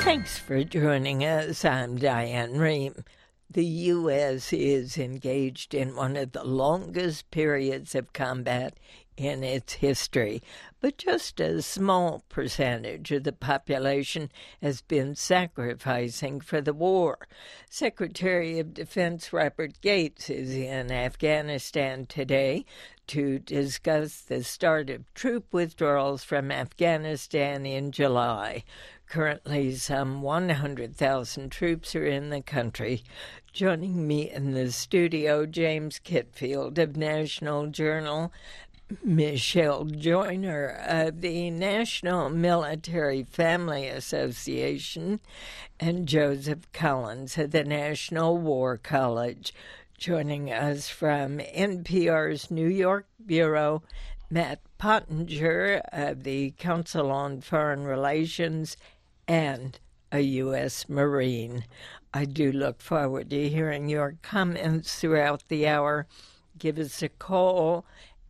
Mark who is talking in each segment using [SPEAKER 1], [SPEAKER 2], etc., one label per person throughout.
[SPEAKER 1] Thanks for joining us. I'm Diane Rehm. The U.S. is engaged in one of the longest periods of combat in its history, but just a small percentage of the population has been sacrificing for the war. Secretary of Defense Robert Gates is in Afghanistan today to discuss the start of troop withdrawals from Afghanistan in July. Currently, some 100,000 troops are in the country. Joining me in the studio, James Kitfield of National Journal, Michelle Joyner of the National Military Family Association, and Joseph Collins of the National War College. Joining us from NPR's New York Bureau, Matt Pottinger of the Council on Foreign Relations and a U.S. Marine. I do look forward to hearing your comments throughout the hour. Give us a call,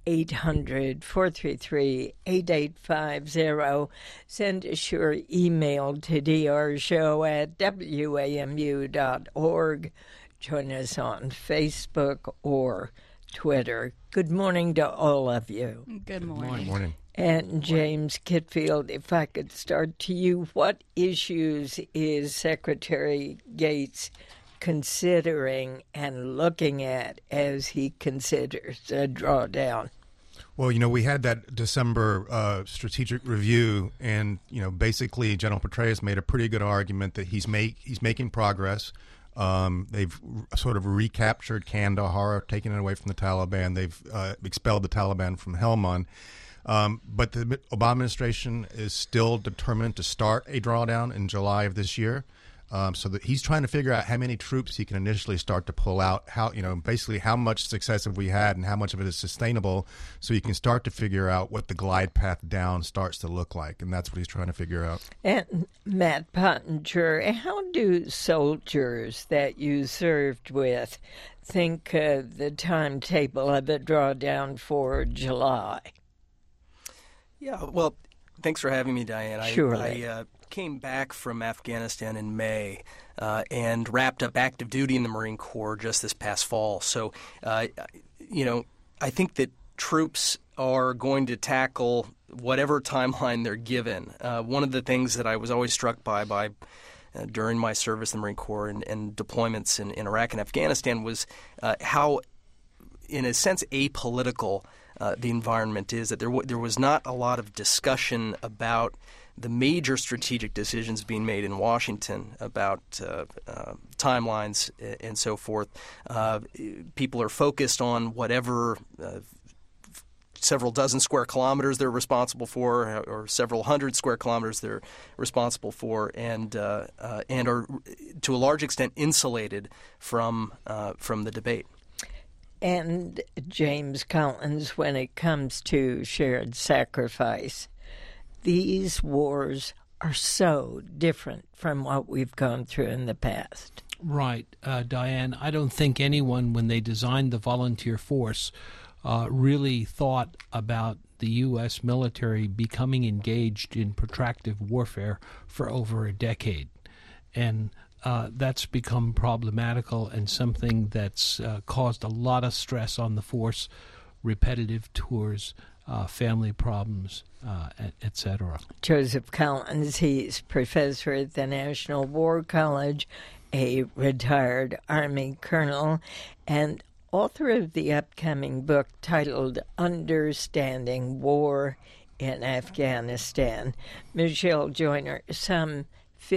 [SPEAKER 1] 800-433-8850. Send us your email to drshow@wamu.org. Join us on Facebook or Twitter. Good morning to all of you.
[SPEAKER 2] Good morning.
[SPEAKER 3] Good morning.
[SPEAKER 1] And James Kitfield, if I could start to you, what issues is Secretary Gates considering and looking at as he considers a drawdown?
[SPEAKER 3] Well, we had that December strategic review, and basically General Petraeus made a pretty good argument that he's making progress. They've sort of recaptured Kandahar, taken it away from the Taliban. They've expelled the Taliban from Helmand. But the Obama administration is still determined to start a drawdown in July of this year. So that he's trying to figure out how many troops he can initially start to pull out, basically how much success have we had and how much of it is sustainable, so you can start to figure out what the glide path down starts to look like. And that's what he's trying to figure out.
[SPEAKER 1] And Matt Pottinger, how do soldiers that you served with think the timetable of the drawdown for July?
[SPEAKER 4] Yeah, well, thanks for having me, Diane.
[SPEAKER 1] Surely.
[SPEAKER 4] I came back from Afghanistan in May and wrapped up active duty in the Marine Corps just this past fall. So, I think that troops are going to tackle whatever timeline they're given. One of the things that I was always struck by during my service in the Marine Corps and deployments in Iraq and Afghanistan was how, in a sense, apolitical the environment is, that there was not a lot of discussion about the major strategic decisions being made in Washington about timelines and so forth. People are focused on whatever several dozen square kilometers they're responsible for, or several hundred square kilometers they're responsible for, and are to a large extent insulated from the debate.
[SPEAKER 1] And James Collins, when it comes to shared sacrifice, these wars are so different from what we've gone through in the past.
[SPEAKER 5] Right, Diane. I don't think anyone, when they designed the volunteer force, really thought about the U.S. military becoming engaged in protracted warfare for over a decade. And that's become problematical and something that's caused a lot of stress on the force, repetitive tours, family problems, etc.
[SPEAKER 1] Joseph Collins, he's professor at the National War College, a retired Army colonel, and author of the upcoming book titled Understanding War in Afghanistan. Michelle Joyner, some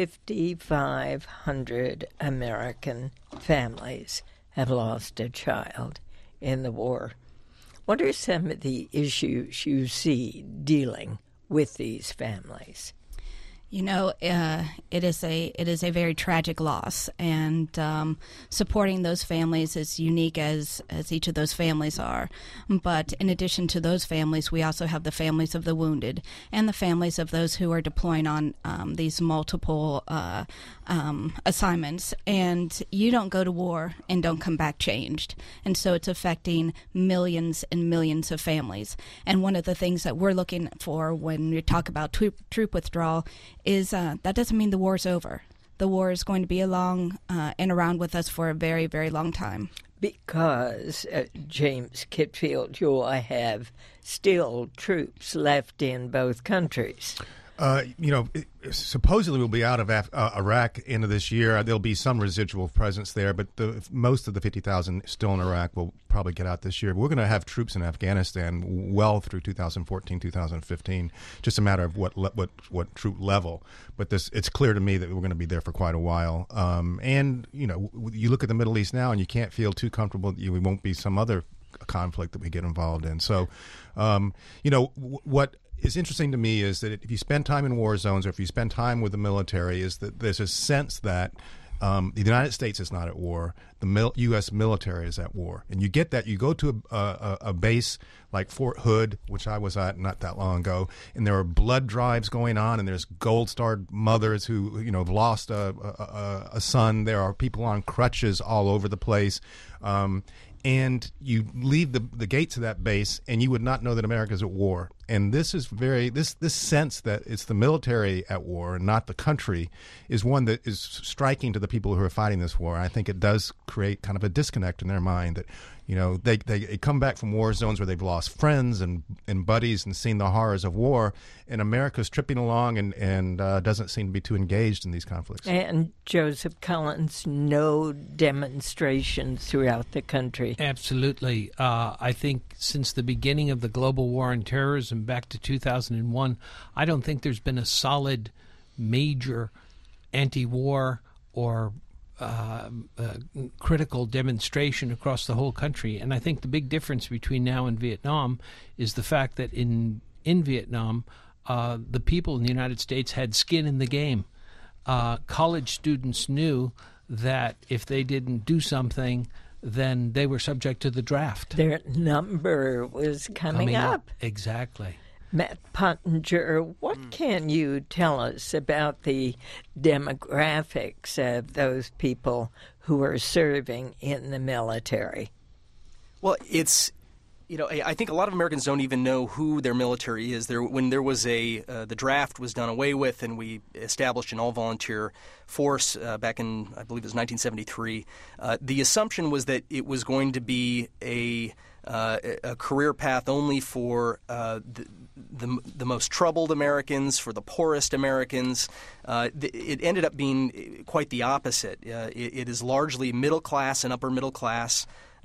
[SPEAKER 1] 5,500 American families have lost a child in the war. What are some of the issues you see dealing with these families?
[SPEAKER 2] It is a very tragic loss, and supporting those families is unique as each of those families are. But in addition to those families, we also have the families of the wounded and the families of those who are deploying on these multiple assignments. And you don't go to war and don't come back changed. And so it's affecting millions and millions of families. And one of the things that we're looking for when we talk about troop withdrawal is that doesn't mean the war's over. The war is going to be along and around with us for a very, very long time.
[SPEAKER 1] Because, James Kitfield, you have still troops left in both countries.
[SPEAKER 3] Supposedly we'll be out of Iraq end of this year. There'll be some residual presence there, but most of the 50,000 still in Iraq will probably get out this year. But we're going to have troops in Afghanistan well through 2014, 2015. Just a matter of what troop level. But it's clear to me that we're going to be there for quite a while. And you look at the Middle East now, and you can't feel too comfortable that we won't be some other conflict that we get involved in. So, what is interesting to me is that if you spend time in war zones or if you spend time with the military, is that there's a sense that the United States is not at war. The U.S. military is at war. And you get that. You go to a base like Fort Hood, which I was at not that long ago, and there are blood drives going on, and there's gold-starred mothers who have lost a son. There are people on crutches all over the place. And you leave the gates of that base, and you would not know that America's at war. And this is this sense that it's the military at war and not the country is one that is striking to the people who are fighting this war. I think it does create kind of a disconnect in their mind that, they come back from war zones where they've lost friends and buddies and seen the horrors of war, and America's tripping along and doesn't seem to be too engaged in these conflicts.
[SPEAKER 1] And Joseph Collins, no demonstrations throughout the country.
[SPEAKER 5] Absolutely. I think since the beginning of the global war on terrorism back to 2001, I don't think there's been a solid major anti-war or critical demonstration across the whole country. And I think the big difference between now and Vietnam is the fact that in Vietnam, the people in the United States had skin in the game. College students knew that if they didn't do something, then they were subject to the draft.
[SPEAKER 1] Their number was coming up.
[SPEAKER 5] Exactly.
[SPEAKER 1] Matt Pottinger, what can you tell us about the demographics of those people who are serving in the military?
[SPEAKER 4] Well, it's, I think a lot of Americans don't even know who their military is. When there was the draft was done away with, and we established an all-volunteer force back in, I believe it was 1973, the assumption was that it was going to be a career path only for the most troubled Americans, for the poorest Americans. It ended up being quite the opposite. It is largely middle class and upper middle class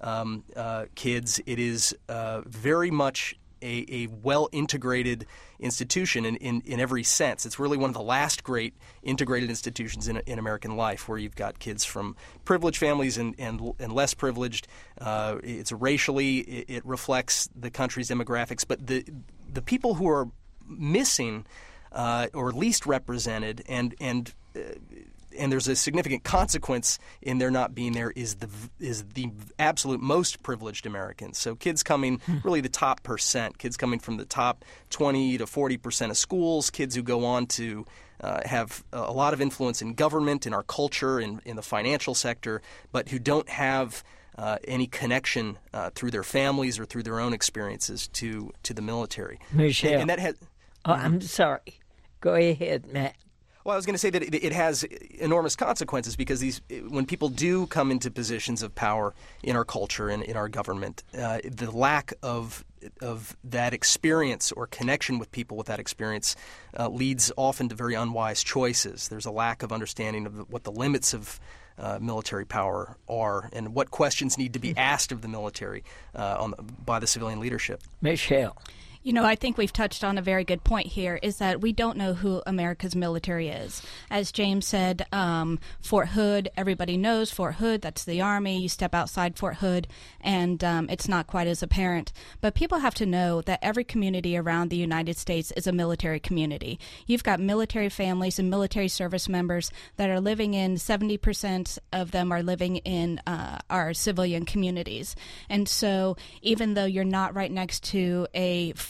[SPEAKER 4] kids. It is very much a well-integrated institution in every sense. It's really one of the last great integrated institutions in American life, where you've got kids from privileged families and less privileged. It's racially, it reflects the country's demographics. But the people who are missing or least represented and there's a significant consequence in their not being there is the absolute most privileged Americans. So kids coming, really the top percent, kids coming from the top 20 to 40% of schools, kids who go on to have a lot of influence in government, in our culture, in the financial sector, but who don't have any connection through their families or through their own experiences to the military.
[SPEAKER 1] Michelle.
[SPEAKER 4] And that has.
[SPEAKER 1] I'm sorry. Go ahead, Matt.
[SPEAKER 4] Well, I was going to say that it has enormous consequences because when people do come into positions of power in our culture and in our government, the lack of that experience or connection with people with that experience leads often to very unwise choices. There's a lack of understanding of what the limits of military power are and what questions need to be asked of the military by the civilian leadership.
[SPEAKER 1] Michelle.
[SPEAKER 2] I think we've touched on a very good point here, is that we don't know who America's military is. As James said, Fort Hood, everybody knows Fort Hood, that's the Army. You step outside Fort Hood, and it's not quite as apparent. But people have to know that every community around the United States is a military community. You've got military families and military service members that are living in, 70% of them are living in our civilian communities. And so even though you're not right next to a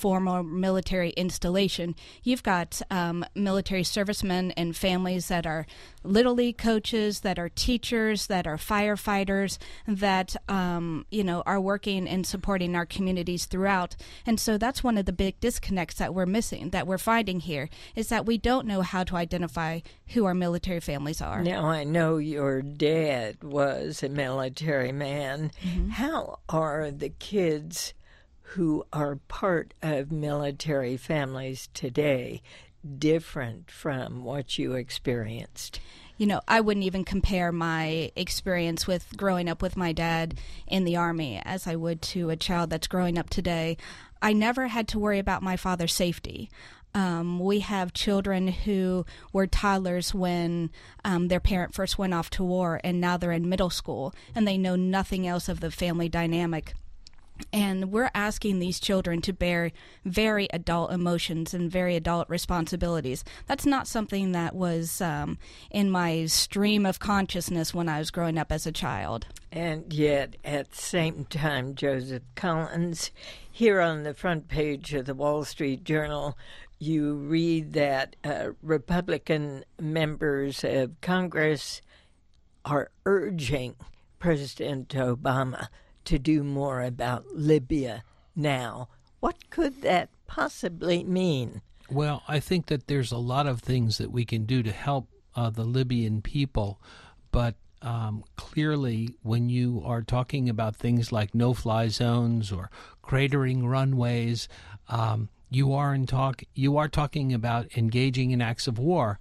[SPEAKER 2] former military installation. You've got military servicemen and families that are Little League coaches, that are teachers, that are firefighters, that are working and supporting our communities throughout. And so that's one of the big disconnects that we're missing, that we're finding here, is that we don't know how to identify who our military families are.
[SPEAKER 1] Now, I know your dad was a military man. Mm-hmm. How are the kids who are part of military families today different from what you experienced?
[SPEAKER 2] I wouldn't even compare my experience with growing up with my dad in the Army as I would to a child that's growing up today. I never had to worry about my father's safety. We have children who were toddlers when their parent first went off to war, and now they're in middle school, and they know nothing else of the family dynamic. And we're asking these children to bear very adult emotions and very adult responsibilities. That's not something that was in my stream of consciousness when I was growing up as a child.
[SPEAKER 1] And yet, at the same time, Joseph Collins, here on the front page of the Wall Street Journal, you read that Republican members of Congress are urging President Obama to do more about Libya now. What could that possibly mean?
[SPEAKER 5] Well, I think that there's a lot of things that we can do to help the Libyan people, but clearly when you are talking about things like no-fly zones or cratering runways, you are talking about engaging in acts of war,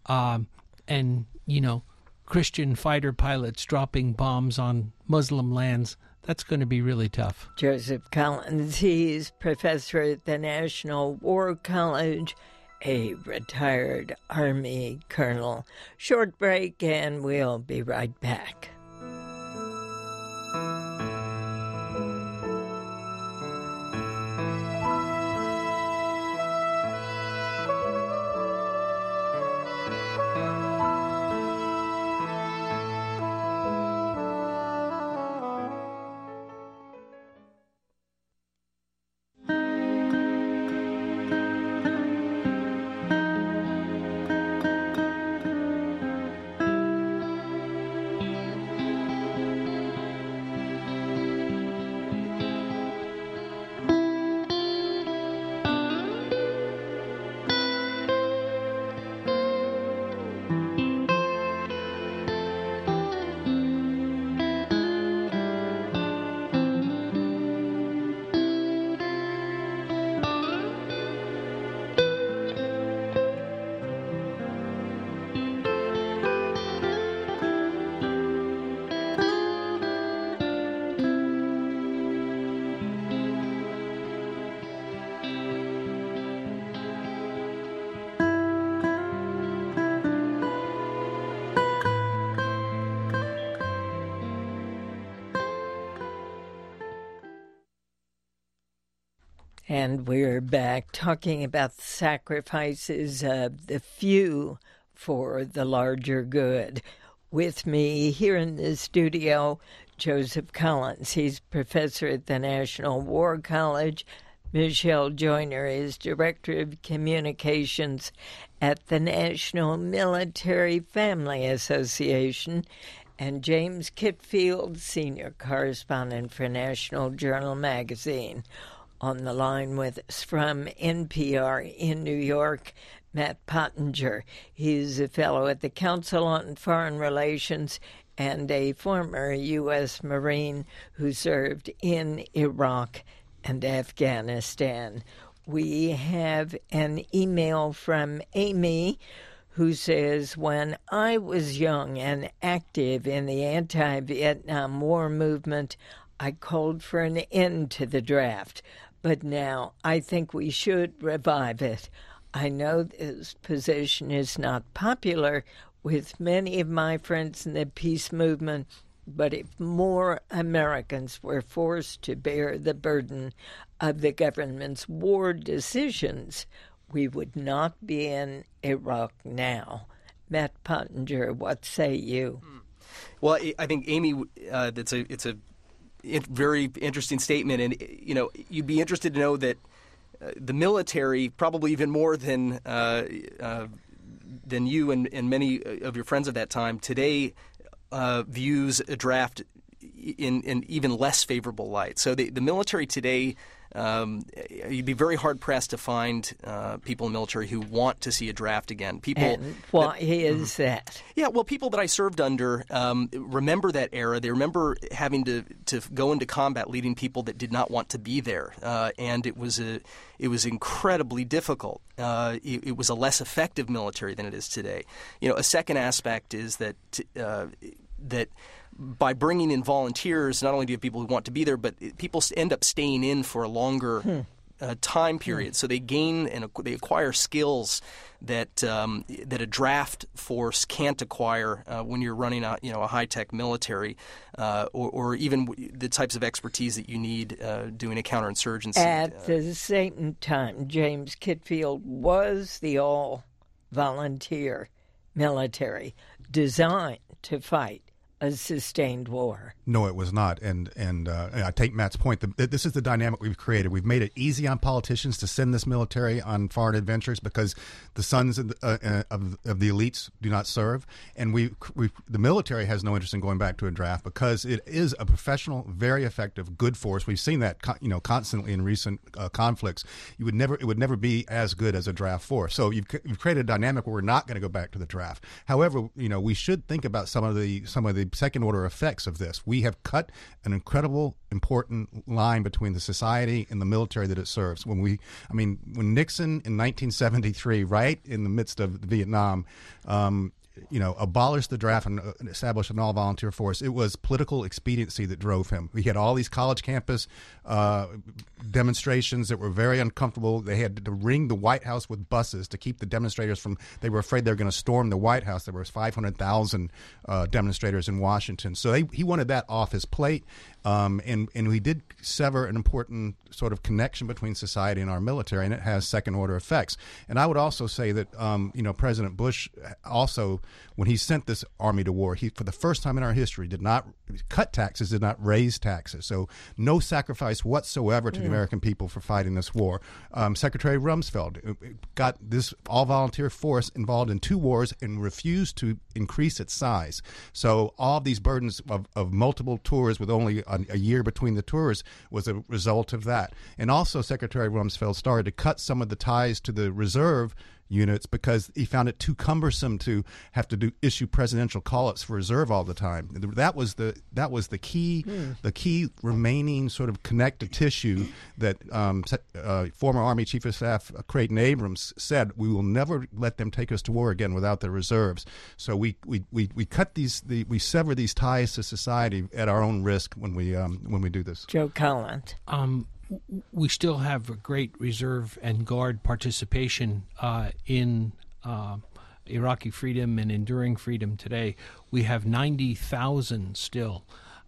[SPEAKER 5] and Christian fighter pilots dropping bombs on Muslim lands. That's going to be really tough.
[SPEAKER 1] Joseph Collins, he's professor at the National War College, a retired Army colonel. Short break, and we'll be right back. And we're back talking about the sacrifices of the few for the larger good. With me here in the studio, Joseph Collins. He's professor at the National War College. Michelle Joyner is Director of Communications at the National Military Family Association. And James Kitfield, Senior Correspondent for National Journal Magazine. On the line with us from NPR in New York, Matt Pottinger. He's a fellow at the Council on Foreign Relations and a former U.S. Marine who served in Iraq and Afghanistan. We have an email from Amy who says, when I was young and active in the anti-Vietnam War movement, I called for an end to the draft. But now I think we should revive it. I know this position is not popular with many of my friends in the peace movement, but if more Americans were forced to bear the burden of the government's war decisions, we would not be in Iraq now. Matt Pottinger, what say you?
[SPEAKER 4] Well, I think, Amy, it's a very interesting statement, and you'd be interested to know that the military, probably even more than you and many of your friends of that time today, views a draft in even less favorable light. So the military today, you'd be very hard-pressed to find people in the military who want to see a draft again.
[SPEAKER 1] And why is that?
[SPEAKER 4] Yeah, well, people that I served under remember that era. They remember having to go into combat leading people that did not want to be there, and it was incredibly difficult. It was a less effective military than it is today. A second aspect is that by bringing in volunteers, not only do you have people who want to be there, but people end up staying in for a longer time period. So they gain and they acquire skills that a draft force can't acquire when you're running a high-tech military, or even the types of expertise that you need doing a counterinsurgency.
[SPEAKER 1] At the same time, James Kitfield was the all-volunteer military designed to fight a sustained war.
[SPEAKER 3] No, it was not. And I take Matt's point. This is the dynamic we've created. We've made it easy on politicians to send this military on foreign adventures because the sons of the elites do not serve. And the military has no interest in going back to a draft because it is a professional, very effective, good force. We've seen that constantly in recent conflicts. It would never be as good as a draft force. So you've created a dynamic where we're not going to go back to the draft. However, we should think about some of the second order effects of this. We have cut an incredible, important line between the society and the military that it serves. When Nixon in 1973, right in the midst of Vietnam, abolished the draft and established an all-volunteer force, it was political expediency that drove him. We had all these college campus demonstrations that were very uncomfortable. They had to ring the White House with buses to keep the demonstrators from, they were afraid they were going to storm the White House. There was 500,000 demonstrators in Washington. So he wanted that off his plate. And we did sever an important sort of connection between society and our military, and it has second-order effects. And I would also say that, President Bush also, when he sent this army to war, he, for the first time in our history, did not cut taxes, did not raise taxes. So no sacrifice whatsoever to the American people for fighting this war. Secretary Rumsfeld got this all-volunteer force involved in 2 wars and refused to increase its size. So all these burdens of multiple tours with only a year between the tours was a result of that. And also Secretary Rumsfeld started to cut some of the ties to the reserve units because he found it too cumbersome to have to issue presidential call-ups for reserve all the time. That was the key remaining sort of connective tissue that former Army Chief of Staff Creighton Abrams said, we will never let them take us to war again without the reserves. So we cut we sever these ties to society at our own risk when we do this.
[SPEAKER 1] Joe Collins.
[SPEAKER 5] We still have a great reserve and guard participation in Iraqi freedom and enduring freedom today. We have 90,000 still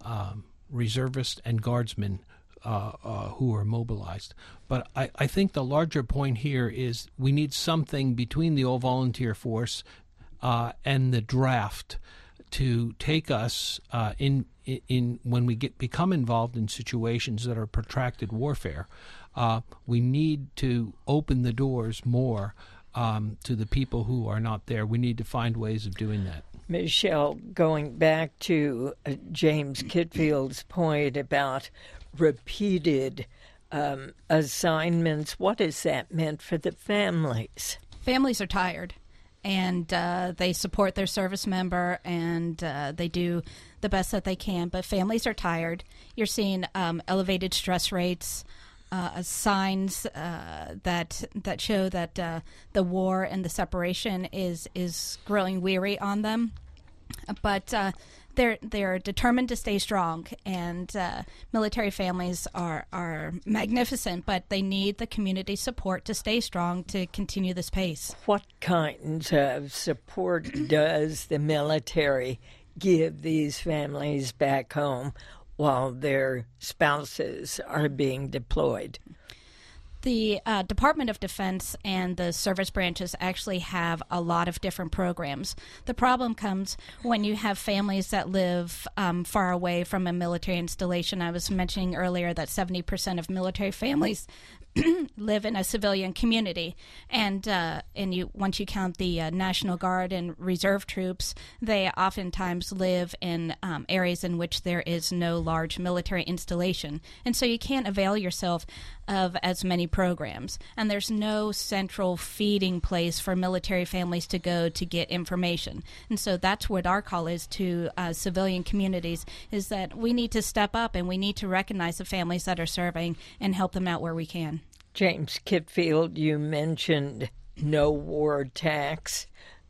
[SPEAKER 5] reservists and guardsmen who are mobilized. But I think the larger point here is we need something between the all-volunteer force and the draft to take us in when we become involved in situations that are protracted warfare. We need to open the doors more to the people who are not there. We need to find ways of doing that.
[SPEAKER 1] Michelle, going back to James Kitfield's point about repeated assignments, what has that meant for the families?
[SPEAKER 2] Families are tired. And they support their service member, and they do the best that they can. But families are tired. You're seeing elevated stress rates, signs that show that the war and the separation is growing weary on them. But they're determined to stay strong, and military families are magnificent, but they need the community support to stay strong to continue this pace.
[SPEAKER 1] What kinds of support does the military give these families back home while their spouses are being deployed?
[SPEAKER 2] The Department of Defense and the service branches actually have a lot of different programs. The problem comes when you have families that live far away from a military installation. I was mentioning earlier that 70% of military families live in a civilian community, and once you count the National Guard and Reserve troops, they oftentimes live in areas in which there is no large military installation, and so you can't avail yourself of as many programs, and there's no central feeding place for military families to go to get information. And so that's what our call is to civilian communities, is that we need to step up and we need to recognize the families that are serving and help them out where we can.
[SPEAKER 1] James Kitfield, you mentioned no war tax,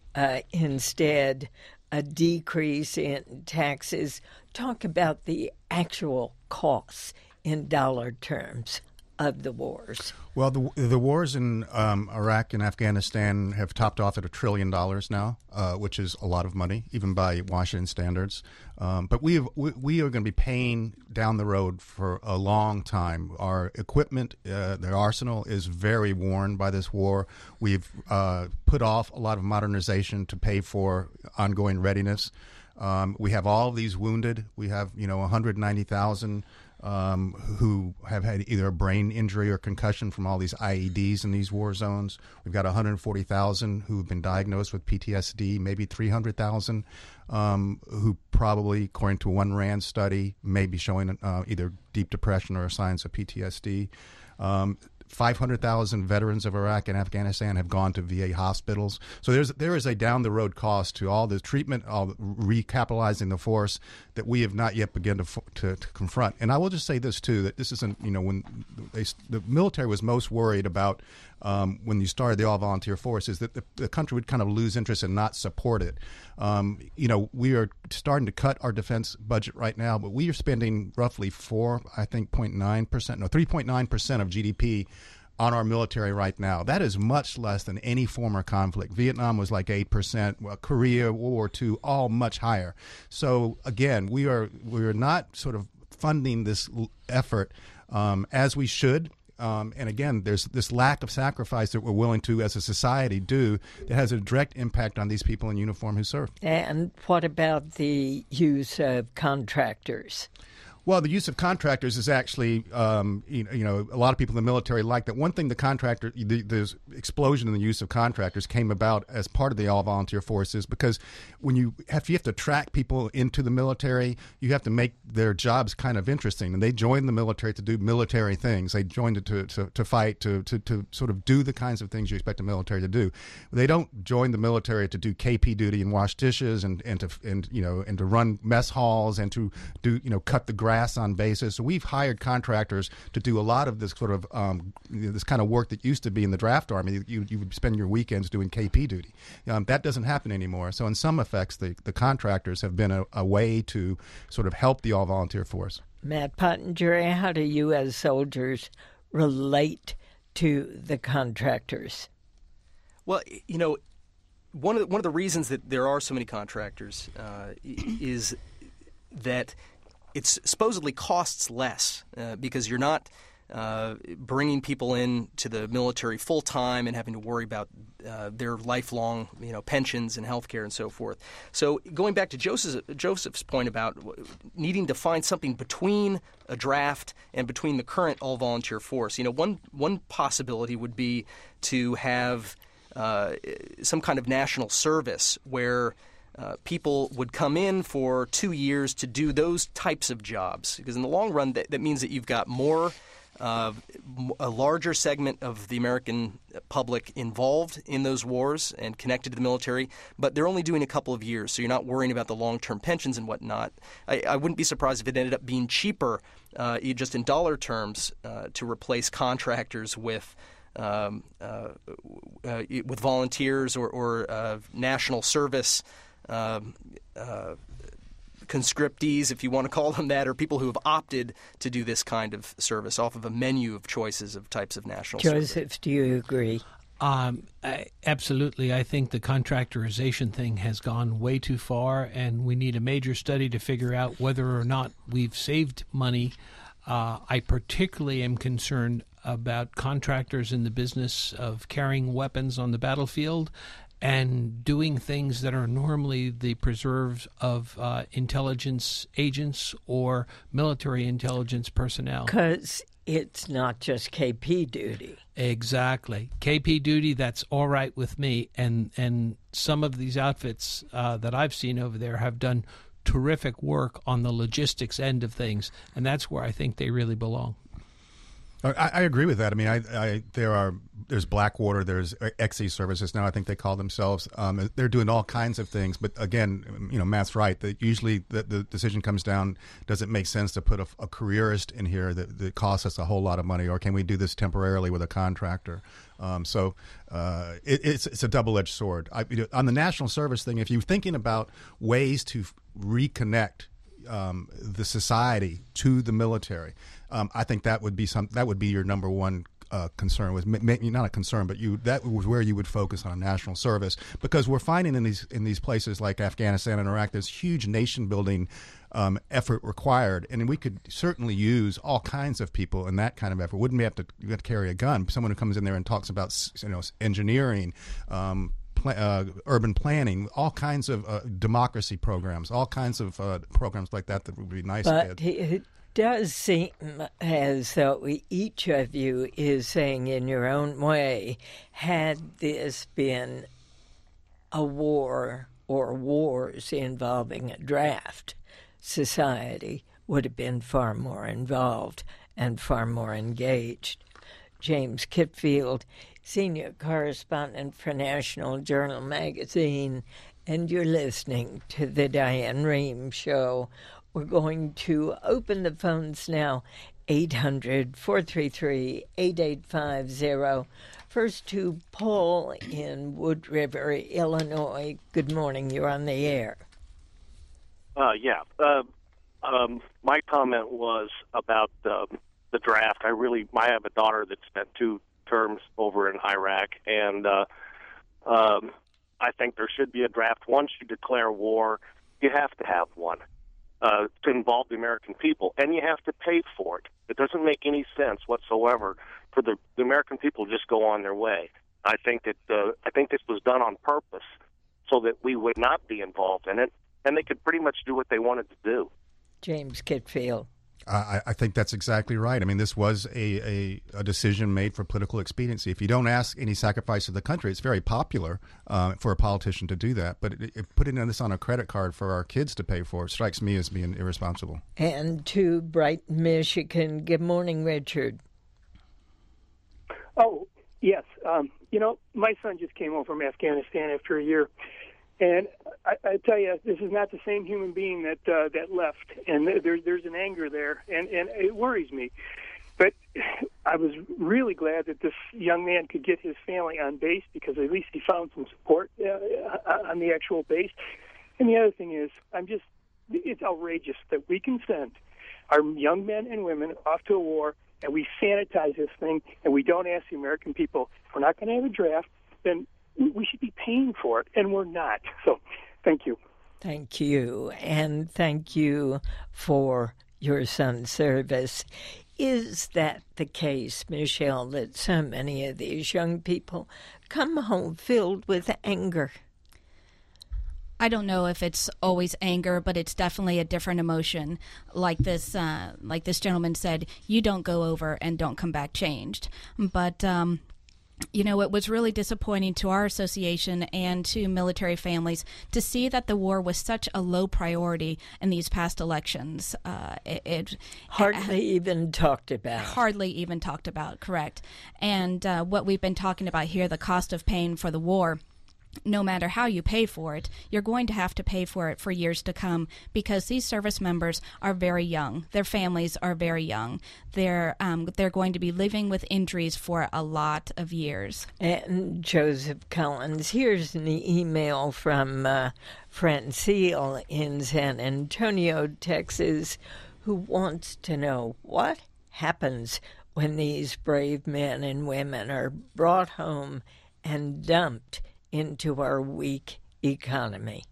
[SPEAKER 1] instead a decrease in taxes. Talk about the actual costs in dollar terms of the wars.
[SPEAKER 3] Well, the wars in Iraq and Afghanistan have topped off at $1 trillion now, which is a lot of money, even by Washington standards. But we are going to be paying down the road for a long time. Our equipment, the arsenal, is very worn by this war. We've put off a lot of modernization to pay for ongoing readiness. We have all of these wounded. We have 190,000 who have had either a brain injury or concussion from all these IEDs in these war zones. We've got 140,000 who have been diagnosed with PTSD, maybe 300,000 who probably, according to one RAND study, may be showing either deep depression or signs of PTSD. 500,000 veterans of Iraq and Afghanistan have gone to VA hospitals. So there is a down-the-road cost to all the treatment, all the recapitalizing the force that we have not yet begun to confront. And I will just say this, too, that this isn't, when the military was most worried about when you started the all-volunteer force is that the country would kind of lose interest and not support it. We are starting to cut our defense budget right now, but we are spending roughly 3.9% of GDP on our military right now. That is much less than any former conflict. Vietnam was like 8%, Korea, World War II, all much higher. So again, we are not sort of funding this effort as we should. And again, there's this lack of sacrifice that we're willing to, as a society, do that has a direct impact on these people in uniform who serve.
[SPEAKER 1] And what about the use of contractors?
[SPEAKER 3] Well, the use of contractors is actually, a lot of people in the military like that. One thing the explosion in the use of contractors came about as part of the all-volunteer forces because when you have to attract people into the military, you have to make their jobs kind of interesting. And they join the military to do military things. They join to fight, to sort of do the kinds of things you expect the military to do. They don't join the military to do KP duty and wash dishes and to run mess halls and to do cut the grass on basis. So we've hired contractors to do a lot of this sort of this kind of work that used to be in the draft army. You would spend your weekends doing KP duty. That doesn't happen anymore. So in some effects, the contractors have been a way to sort of help the all-volunteer force.
[SPEAKER 1] Matt Pottinger, how do you as soldiers relate to the contractors?
[SPEAKER 4] Well, one of the reasons that there are so many contractors is that it supposedly costs less because you're not bringing people in to the military full time and having to worry about their lifelong, pensions and health care and so forth. So going back to Joseph's point about needing to find something between a draft and between the current all-volunteer force, one possibility would be to have some kind of national service where people would come in for 2 years to do those types of jobs. Because in the long run, that means that you've got a larger segment of the American public involved in those wars and connected to the military, but they're only doing a couple of years, so you're not worrying about the long-term pensions and whatnot. I wouldn't be surprised if it ended up being cheaper, just in dollar terms, to replace contractors with volunteers or national service conscriptees, if you want to call them that, or people who have opted to do this kind of service off of a menu of choices of types of national service.
[SPEAKER 1] Joseph, do you agree?
[SPEAKER 5] Absolutely. I think the contractorization thing has gone way too far, and we need a major study to figure out whether or not we've saved money. I particularly am concerned about contractors in the business of carrying weapons on the battlefield and doing things that are normally the preserves of intelligence agents or military intelligence personnel.
[SPEAKER 1] Because it's not just KP duty.
[SPEAKER 5] Exactly. KP duty, that's all right with me. And some of these outfits that I've seen over there have done terrific work on the logistics end of things, and that's where I think they really belong.
[SPEAKER 3] I agree with that. I mean, there's Blackwater, there's XE Services now. I think they call themselves. They're doing all kinds of things. But again, Matt's right. That usually the decision comes down: does it make sense to put a careerist in here that costs us a whole lot of money, or can we do this temporarily with a contractor? So it's a double-edged sword. On the national service thing, if you're thinking about ways to reconnect the society to the military, I think that would be your number one concern. Was maybe not a concern, but that was where you would focus on national service, because we're finding in these places like Afghanistan and Iraq, there's huge nation building effort required, and we could certainly use all kinds of people in that kind of effort. Wouldn't have to carry a gun. Someone who comes in there and talks about engineering. Urban planning, all kinds of democracy programs, all kinds of programs like that would be nice.
[SPEAKER 1] But it does seem as though each of you is saying in your own way, had this been a war or wars involving a draft, society would have been far more involved and far more engaged. James Kitfield, senior correspondent for National Journal Magazine, and you're listening to the Diane Rehm Show. We're going to open the phones now, 800-433-8850. First to Paul in Wood River, Illinois. Good morning, you're on the air.
[SPEAKER 6] My comment was about the draft. I have a daughter that spent 2 terms over in Iraq, and I think there should be a draft. Once you declare war, you have to have one to involve the American people, and you have to pay for it. It doesn't make any sense whatsoever for the American people to just go on their way. I think this was done on purpose so that we would not be involved in it, and they could pretty much do what they wanted to do.
[SPEAKER 1] James Kitfield.
[SPEAKER 3] I think that's exactly right. I mean, this was a decision made for political expediency. If you don't ask any sacrifice of the country, it's very popular for a politician to do that. But putting this on a credit card for our kids to pay for strikes me as being irresponsible.
[SPEAKER 1] And to Brighton, Michigan. Good morning, Richard.
[SPEAKER 7] Oh, yes. My son just came home from Afghanistan after a year. And I tell you, this is not the same human being that left, and there's an anger there, and it worries me. But I was really glad that this young man could get his family on base, because at least he found some support on the actual base. And the other thing is, it's outrageous that we can send our young men and women off to a war, and we sanitize this thing, and we don't ask the American people. If we're not going to have a draft, then we should be paying for it, and we're not. So, thank you.
[SPEAKER 1] Thank you, and thank you for your son's service. Is that the case, Michelle, that so many of these young people come home filled with anger?
[SPEAKER 2] I don't know if it's always anger, but it's definitely a different emotion. Like this gentleman said, you don't go over and don't come back changed. But it was really disappointing to our association and to military families to see that the war was such a low priority in these past elections. It
[SPEAKER 1] hardly even talked about.
[SPEAKER 2] Hardly even talked about, correct. And what we've been talking about here, the cost of paying for the war, no matter how you pay for it, you're going to have to pay for it for years to come, because these service members are very young. Their families are very young. They're going to be living with injuries for a lot of years.
[SPEAKER 1] And Joseph Collins, here's an email from Francine in San Antonio, Texas, who wants to know what happens when these brave men and women are brought home and dumped into our weak economy.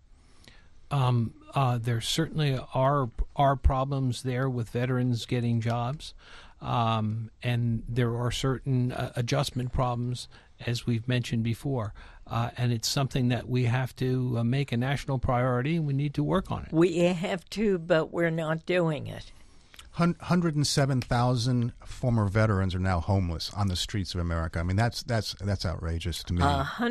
[SPEAKER 5] There certainly are problems there with veterans getting jobs. and there are certain adjustment problems, as we've mentioned before. And it's something that we have to make a national priority, and we need to work on it.
[SPEAKER 1] We have to, but we're not doing it.
[SPEAKER 3] 107,000 former veterans are now homeless on the streets of America. I mean, that's outrageous to me.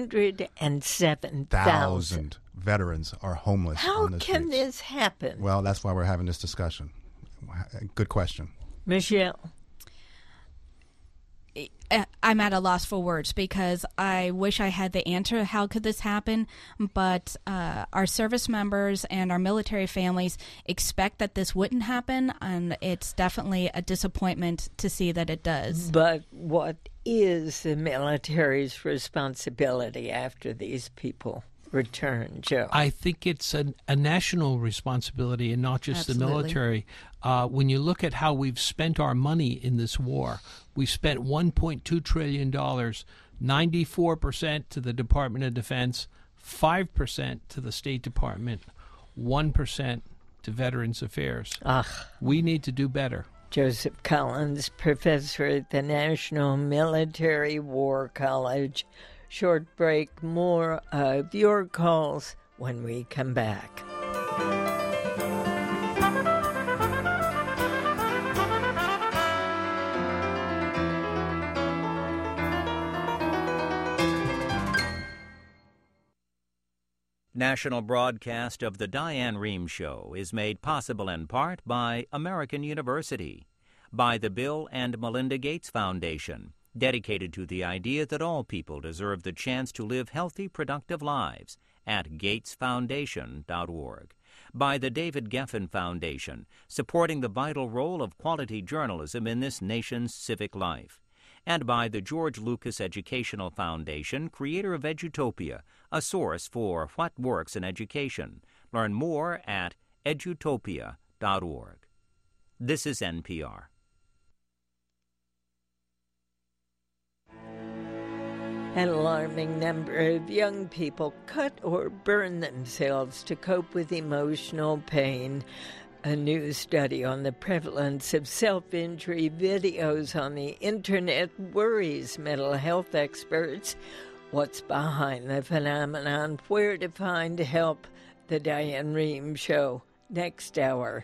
[SPEAKER 1] 107,000
[SPEAKER 3] veterans are homeless on the streets.
[SPEAKER 1] How can this happen?
[SPEAKER 3] Well, that's why we're having this discussion. Good question.
[SPEAKER 1] Michelle?
[SPEAKER 2] I'm at a loss for words because I wish I had the answer. How could this happen? But our service members and our military families expect that this wouldn't happen, and it's definitely a disappointment to see that it does.
[SPEAKER 1] But what is the military's responsibility after these people return, Joe?
[SPEAKER 5] I think it's a national responsibility and not just
[SPEAKER 2] Absolutely.
[SPEAKER 5] the military. When you look at how we've spent our money in this war, we spent $1.2 trillion, 94% to the Department of Defense, 5% to the State Department, 1% to Veterans Affairs. We need to do better.
[SPEAKER 1] Joseph Collins, professor at the National Military War College. Short break, more of your calls when we come back.
[SPEAKER 8] National broadcast of the Diane Rehm Show is made possible in part by American University, by the Bill and Melinda Gates Foundation, dedicated to the idea that all people deserve the chance to live healthy, productive lives, at gatesfoundation.org, by the David Geffen Foundation, supporting the vital role of quality journalism in this nation's civic life, and by the George Lucas Educational Foundation, creator of Edutopia, a source for what works in education. Learn more at edutopia.org. This is NPR.
[SPEAKER 1] An alarming number of young people cut or burn themselves to cope with emotional pain. A new study on the prevalence of self-injury videos on the internet worries mental health experts. What's behind the phenomenon? Where to find help? The Diane Rehm Show, next hour.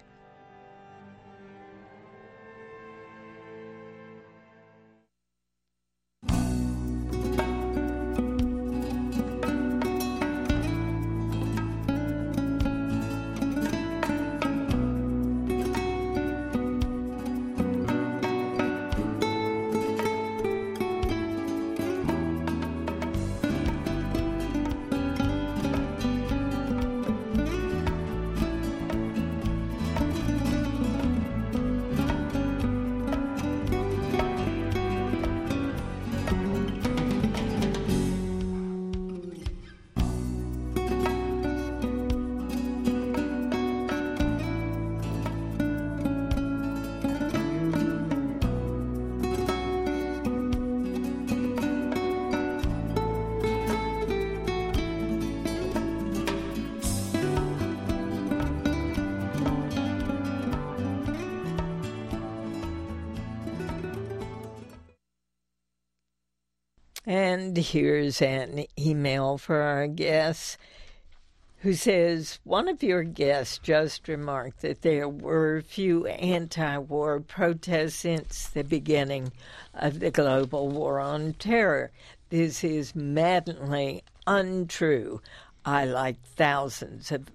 [SPEAKER 1] And here's an email for our guest who says, one of your guests just remarked that there were few anti-war protests since the beginning of the global war on terror. This is maddeningly untrue. I, like thousands of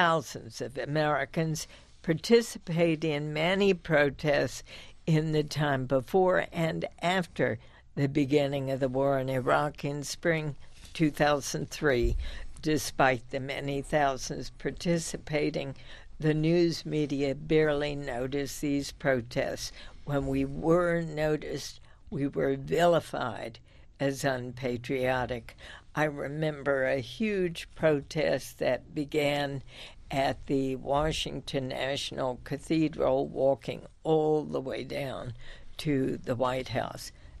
[SPEAKER 1] Americans, participate in many protests in the time before and after the beginning of the war in Iraq in spring 2003. Despite the many thousands participating, the news media barely noticed these protests. When we were noticed, we were vilified as unpatriotic. I remember a huge protest that began at the Washington National Cathedral, walking all the way down to the White House.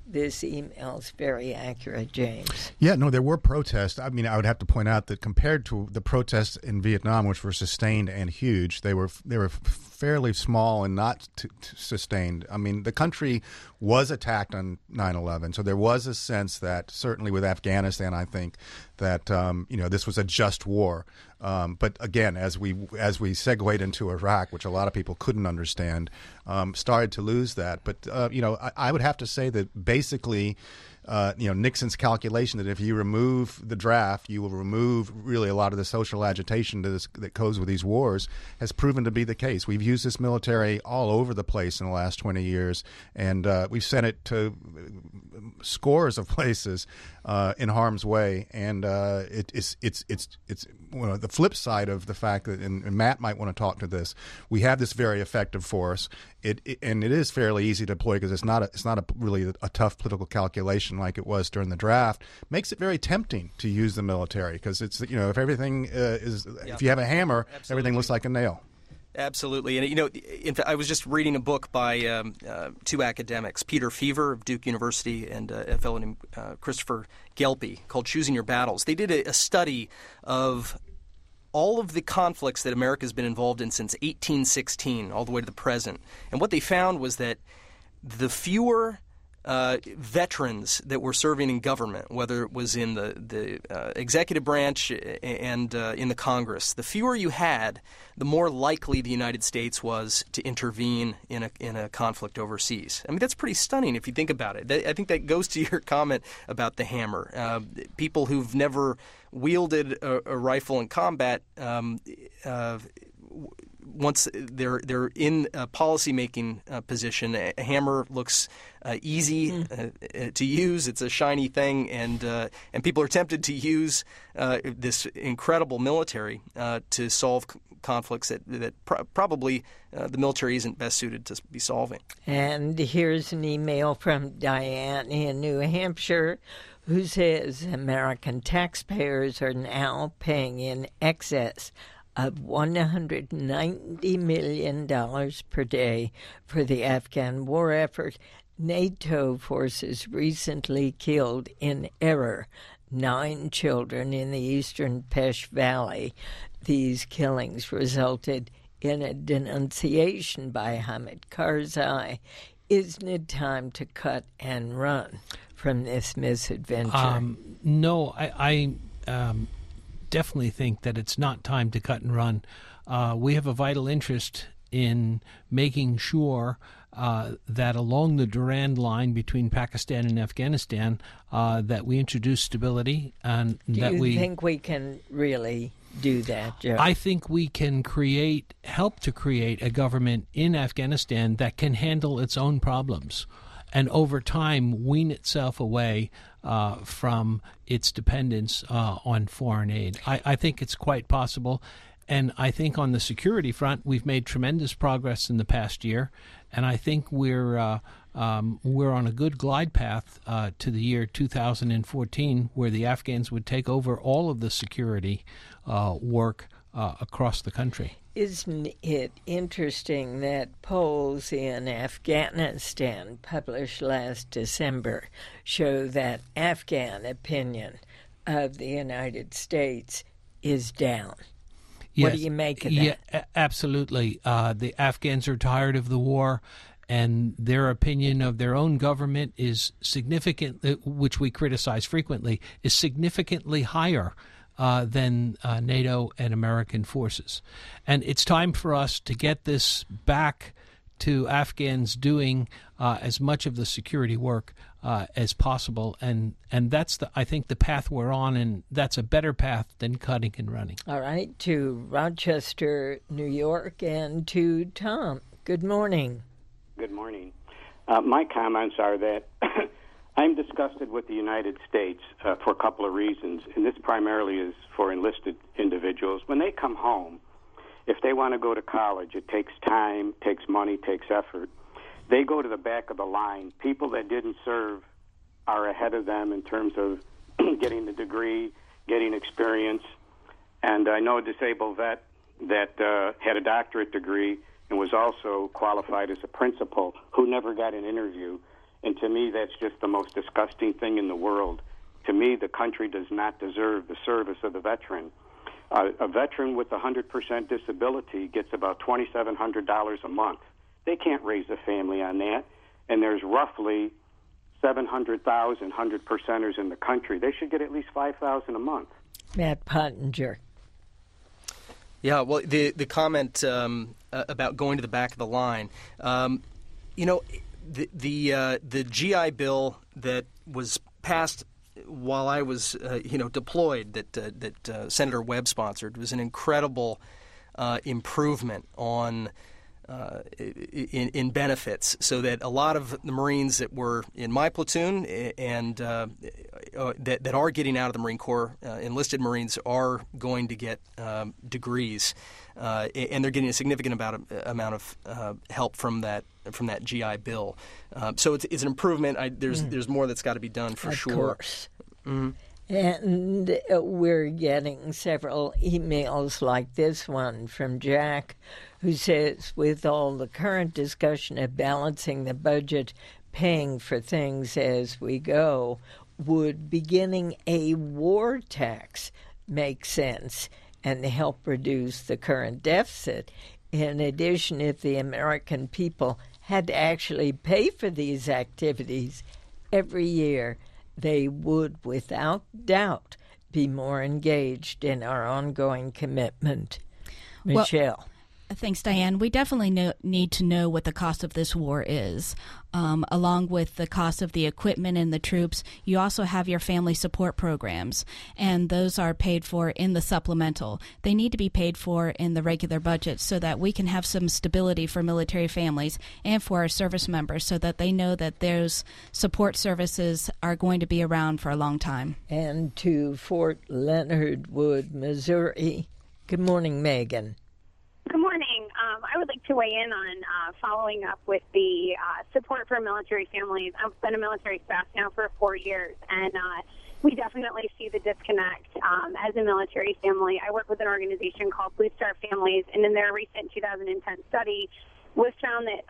[SPEAKER 1] this email's very accurate, James.
[SPEAKER 3] Yeah, no, there were protests. I mean, I would have to point out that compared to the protests in Vietnam, which were sustained and huge, they were fairly small and not sustained. I mean, the country was attacked on 9/11, so there was a sense that certainly with Afghanistan, I think that this was a just war. But again, as we segued into Iraq, which a lot of people couldn't understand, started to lose that. But I would have to say that basically, Nixon's calculation that if you remove the draft, you will remove really a lot of the social agitation that goes with these wars, has proven to be the case. We've used this military all over the place in the last 20 years, and we've sent it to scores of places in harm's way. And it's the flip side of the fact that, and Matt might want to talk to this, we have this very effective force. And it is fairly easy to deploy because it's not really a tough political calculation like it was during the draft. Makes it very tempting to use the military because it's if everything if you have a hammer,
[SPEAKER 4] Absolutely.
[SPEAKER 3] Everything looks like a nail.
[SPEAKER 4] Absolutely. And, in fact, I was just reading a book by two academics, Peter Feaver of Duke University and a fellow named Christopher Gelpi, called Choosing Your Battles. They did a study of all of the conflicts that America's been involved in since 1816 all the way to the present. And what they found was that the fewer veterans that were serving in government, whether it was in the executive branch and in the Congress, the fewer you had, the more likely the United States was to intervene in a conflict overseas. I mean, that's pretty stunning if you think about it. I think that goes to your comment about the hammer. People who've never wielded a rifle in combat, once they're in a policy-making position, a hammer looks easy to use. It's a shiny thing, and people are tempted to use this incredible military to solve conflicts that probably the military isn't best suited to be solving.
[SPEAKER 1] And here's an email from Diane in New Hampshire, who says American taxpayers are now paying in excess of $190 million per day for the Afghan war effort. NATO forces recently killed in error 9 children in the eastern Pesh Valley. These killings resulted in a denunciation by Hamid Karzai. Isn't it time to cut and run from this misadventure?
[SPEAKER 5] No, I definitely think that it's not time to cut and run. We have a vital interest in making sure that along the Durand line between Pakistan and Afghanistan, that we introduce stability and
[SPEAKER 1] Do
[SPEAKER 5] that
[SPEAKER 1] you think we can really do that, Joe?
[SPEAKER 5] I think we can help to create a government in Afghanistan that can handle its own problems and over time wean itself away from its dependence on foreign aid. I think it's quite possible. And I think on the security front, we've made tremendous progress in the past year. And I think we're on a good glide path to the year 2014, where the Afghans would take over all of the security work across the country.
[SPEAKER 1] Isn't it interesting that polls in Afghanistan published last December show that Afghan opinion of the United States is down?
[SPEAKER 5] Yes.
[SPEAKER 1] What do you make of that?
[SPEAKER 5] Yeah, absolutely. The Afghans are tired of the war, and their opinion of their own government is significant, which we criticize frequently, is significantly higher than NATO and American forces. And it's time for us to get this back to Afghans doing as much of the security work as possible. And that's, I think, the path we're on, and that's a better path than cutting and running.
[SPEAKER 1] All right, to Rochester, New York, and to Tom. Good morning.
[SPEAKER 9] Good morning. My comments are that I'm disgusted with the United States for a couple of reasons, and this primarily is for enlisted individuals. When they come home, if they want to go to college, it takes time, takes money, takes effort. They go to the back of the line. People that didn't serve are ahead of them in terms of getting the degree, getting experience. And I know a disabled vet that had a doctorate degree and was also qualified as a principal who never got an interview. And to me, that's just the most disgusting thing in the world. To me, the country does not deserve the service of the veteran. A veteran with 100% disability gets about $2,700 a month. They can't raise a family on that. And there's roughly 700,000 100%ers in the country. They should get at least $5,000 a month.
[SPEAKER 1] Matt Pottinger.
[SPEAKER 4] Yeah, well, the comment about going to the back of the line, the GI Bill that was passed while I was, deployed, that Senator Webb sponsored, was an incredible improvement on in benefits, so that a lot of the Marines that were in my platoon and that are getting out of the Marine Corps, enlisted Marines, are going to get degrees, and they're getting a significant amount of help from that GI Bill. So it's an improvement. There's more that's got to be done for sure.
[SPEAKER 1] Of course. Mm-hmm. And we're getting several emails like this one from Jack, who says, with all the current discussion of balancing the budget, paying for things as we go, would beginning a war tax make sense and help reduce the current deficit? In addition, if the American people had to actually pay for these activities every year, they would, without doubt, be more engaged in our ongoing commitment. Michelle.
[SPEAKER 2] Well, thanks, Diane. We definitely need to know what the cost of this war is. Along with the cost of the equipment and the troops, you also have your family support programs, and those are paid for in the supplemental. They need to be paid for in the regular budget so that we can have some stability for military families and for our service members, so that they know that those support services are going to be around for a long time.
[SPEAKER 1] And to Fort Leonard Wood, Missouri. Good morning, Megan.
[SPEAKER 10] Good morning. I would like to weigh in on following up with the support for military families. I've been a military spouse now for 4 years, and we definitely see the disconnect as a military family. I work with an organization called Blue Star Families, and in their recent 2010 study was found that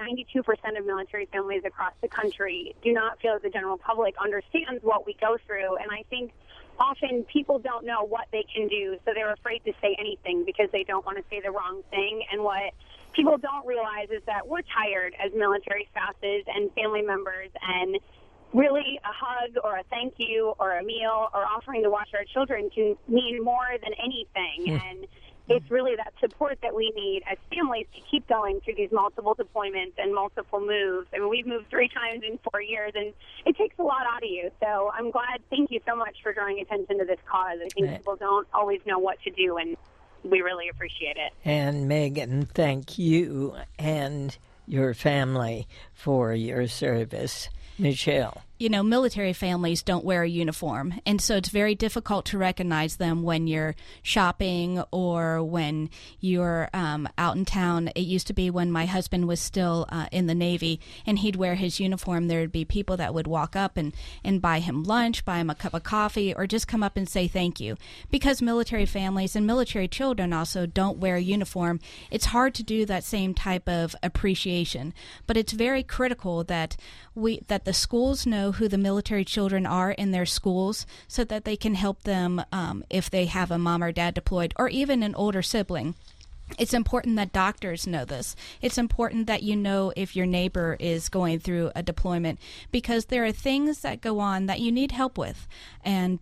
[SPEAKER 10] 92% of military families across the country do not feel that the general public understands what we go through, and I think often people don't know what they can do, so they're afraid to say anything because they don't want to say the wrong thing. And what people don't realize is that we're tired as military spouses and family members, and really a hug or a thank you or a meal or offering to watch our children can mean more than anything. And it's really that support that we need as families to keep going through these multiple deployments and multiple moves. I mean, we've moved 3 times in 4 years, and it takes a lot out of you. So I'm glad. Thank you so much for drawing attention to this cause. I think people don't always know what to do, and we really appreciate it.
[SPEAKER 1] And Megan, thank you and your family for your service. Michelle.
[SPEAKER 2] You know, military families don't wear a uniform, and so it's very difficult to recognize them when you're shopping or when you're out in town. It used to be when my husband was still in the Navy and he'd wear his uniform, there would be people that would walk up and buy him lunch, buy him a cup of coffee, or just come up and say thank you. Because military families and military children also don't wear a uniform, it's hard to do that same type of appreciation. But it's very critical that the schools know who the military children are in their schools, so that they can help them if they have a mom or dad deployed, or even an older sibling. It's important that doctors know this. It's important that you know if your neighbor is going through a deployment, because there are things that go on that you need help with, and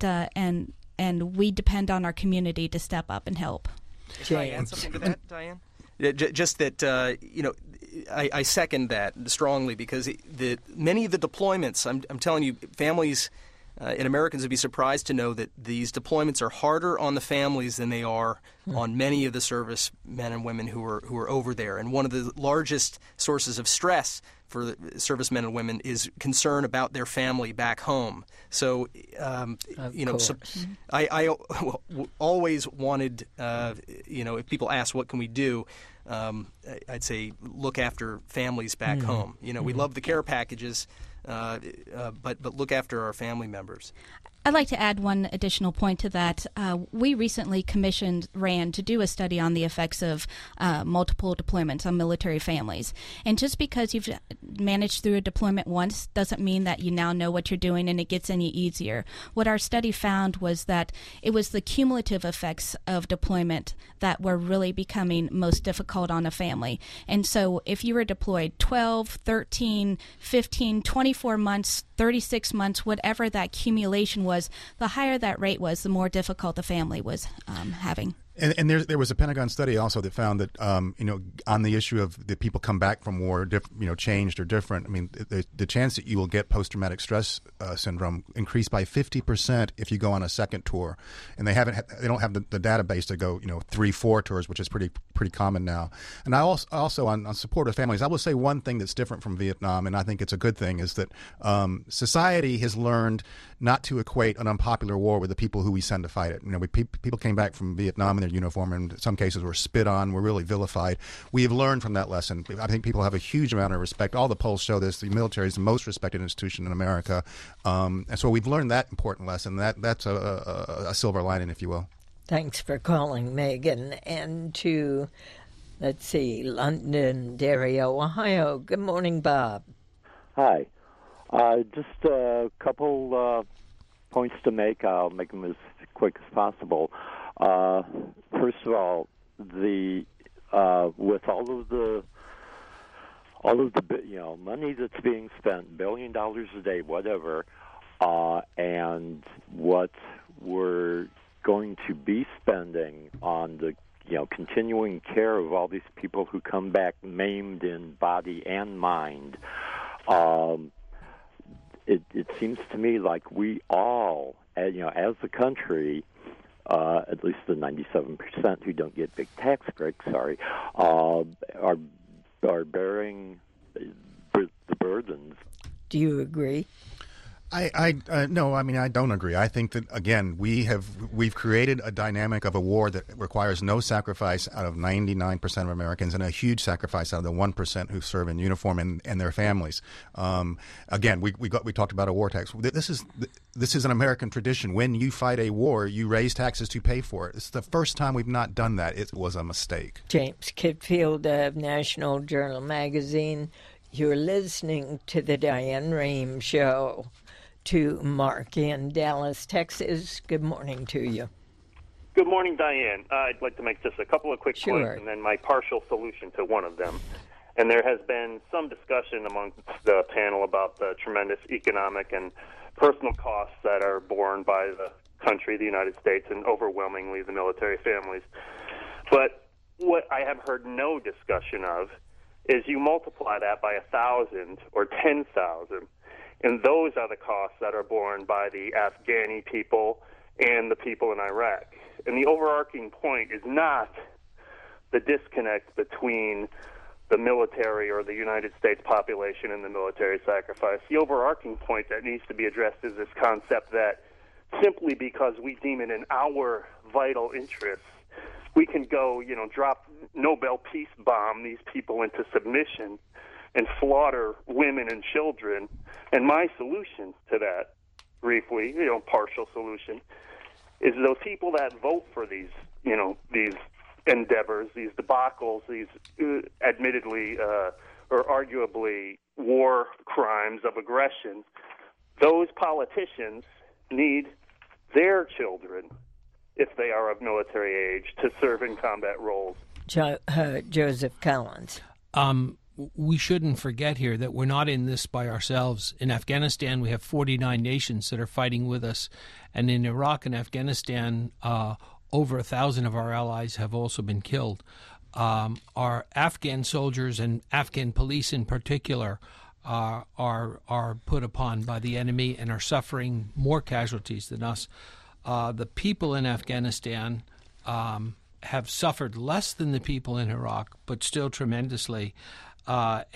[SPEAKER 2] we depend on our community to step up and help.
[SPEAKER 4] Can I add something to that, Diane? Just that, I second that strongly, because many of the deployments, I'm telling you, families and Americans would be surprised to know that these deployments are harder on the families than they are on many of the service men and women who are over there. And one of the largest sources of stress for the servicemen and women is concern about their family back home. So, I always wanted, if people ask what can we do, I'd say look after families back home. We love the care packages, but look after our family members.
[SPEAKER 2] I'd like to add one additional point to that. We recently commissioned RAND to do a study on the effects of multiple deployments on military families. And just because you've managed through a deployment once doesn't mean that you now know what you're doing and it gets any easier. What our study found was that it was the cumulative effects of deployment that were really becoming most difficult on a family. And so if you were deployed 12, 13, 15, 24 months, 36 months, whatever that accumulation was, the higher that rate was, the more difficult the family was having.
[SPEAKER 3] And there was a Pentagon study also that found that on the issue of the people come back from war, changed or different. I mean, the chance that you will get post-traumatic stress syndrome increased by 50% if you go on a second tour, and they don't have the database to go 3-4 tours, which is pretty common now. And I also on supportive families, I will say one thing that's different from Vietnam, and I think it's a good thing, is that society has learned not to equate an unpopular war with the people who we send to fight it. People came back from Vietnam in their uniform, and in some cases were spit on, were really vilified. We have learned from that lesson. I think people have a huge amount of respect. All the polls show this. The military is the most respected institution in America. And so we've learned that important lesson. That's a silver lining, if you will.
[SPEAKER 1] Thanks for calling, Megan. And to, Londonderry, Ohio. Good morning, Bob.
[SPEAKER 11] Hi. Just a couple points to make. I'll make them as quick as possible. First of all, with all of the money that's being spent, $1 billion a day, whatever, and what we're going to be spending on the continuing care of all these people who come back maimed in body and mind. It seems to me like we all, as a country, at least the 97% who don't get big tax breaks, are bearing the burdens.
[SPEAKER 1] Do you agree?
[SPEAKER 3] No, I don't agree. I think that, again, we've created a dynamic of a war that requires no sacrifice out of 99% of Americans and a huge sacrifice out of the 1% who serve in uniform and their families. Again, we talked about a war tax. This is an American tradition. When you fight a war, you raise taxes to pay for it. It's the first time we've not done that. It was a mistake.
[SPEAKER 1] James Kitfield of National Journal Magazine. You're listening to the Diane Rehm Show. To Mark in Dallas, Texas. Good morning to you.
[SPEAKER 12] Good morning, Diane. I'd like to make just a couple of quick points and then my partial solution to one of them. And there has been some discussion among the panel about the tremendous economic and personal costs that are borne by the country, the United States, and overwhelmingly the military families. But what I have heard no discussion of is you multiply that by 1,000 or 10,000, and those are the costs that are borne by the Afghani people and the people in Iraq. And the overarching point is not the disconnect between the military or the United States population and the military sacrifice. The overarching point that needs to be addressed is this concept that simply because we deem it in our vital interests, we can go, drop Nobel Peace Bomb these people into submission and slaughter women and children. And my solution to that, briefly, partial solution, is those people that vote for these endeavors, these debacles, these admittedly or arguably war crimes of aggression, those politicians need their children, if they are of military age, to serve in combat roles.
[SPEAKER 1] Joseph Collins.
[SPEAKER 5] We shouldn't forget here that we're not in this by ourselves. In Afghanistan, we have 49 nations that are fighting with us. And in Iraq and Afghanistan, over 1,000 of our allies have also been killed. Our Afghan soldiers and Afghan police in particular are put upon by the enemy and are suffering more casualties than us. The people in Afghanistan have suffered less than the people in Iraq, but still tremendously. About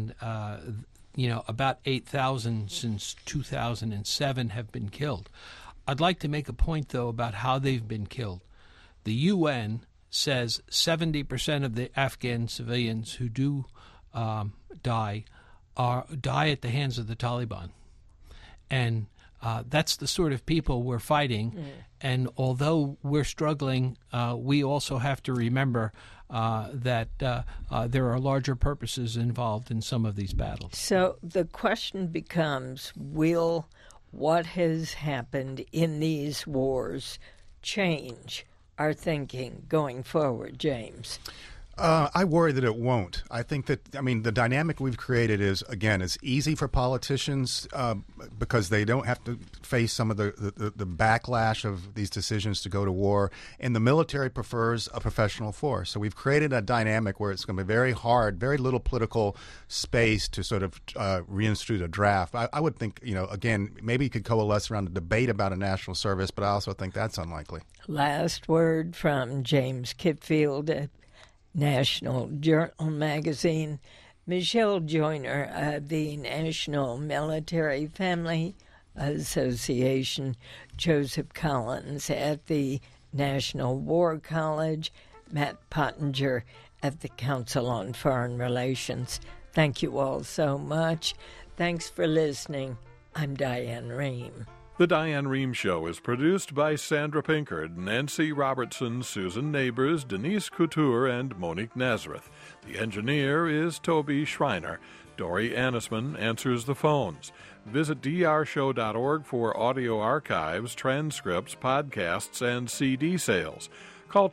[SPEAKER 5] 8,000 since 2007 have been killed. I'd like to make a point, though, about how they've been killed. The UN says 70% of the Afghan civilians who do die at the hands of the Taliban. And That's the sort of people we're fighting. And although we're struggling, we also have to remember that there are larger purposes involved in some of these battles.
[SPEAKER 1] So the question becomes, will what has happened in these wars change our thinking going forward, James?
[SPEAKER 3] I worry that it won't. I think that, the dynamic we've created is, again, it's easy for politicians because they don't have to face some of the backlash of these decisions to go to war, and the military prefers a professional force. So we've created a dynamic where it's going to be very hard, very little political space to sort of reinstitute a draft. I would think, again, maybe you could coalesce around a debate about a national service, but I also think that's unlikely.
[SPEAKER 1] Last word from James Kitfield at National Journal magazine. Michelle Joyner of the National Military Family Association, Joseph Collins at the National War College, Matt Pottinger at the Council on Foreign Relations. Thank you all so much. Thanks for listening. I'm Diane Rehm.
[SPEAKER 13] The Diane Rehm Show is produced by Sandra Pinkard, Nancy Robertson, Susan Neighbors, Denise Couture, and Monique Nazareth. The engineer is Toby Schreiner. Dory Annisman answers the phones. Visit drshow.org for audio archives, transcripts, podcasts, and CD sales. Call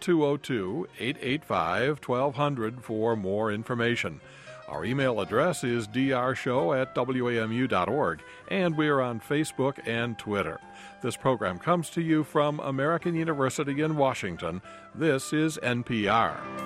[SPEAKER 13] 202-885-1200 for more information. Our email address is drshow@wamu.org, and we are on Facebook and Twitter. This program comes to you from American University in Washington. This is NPR.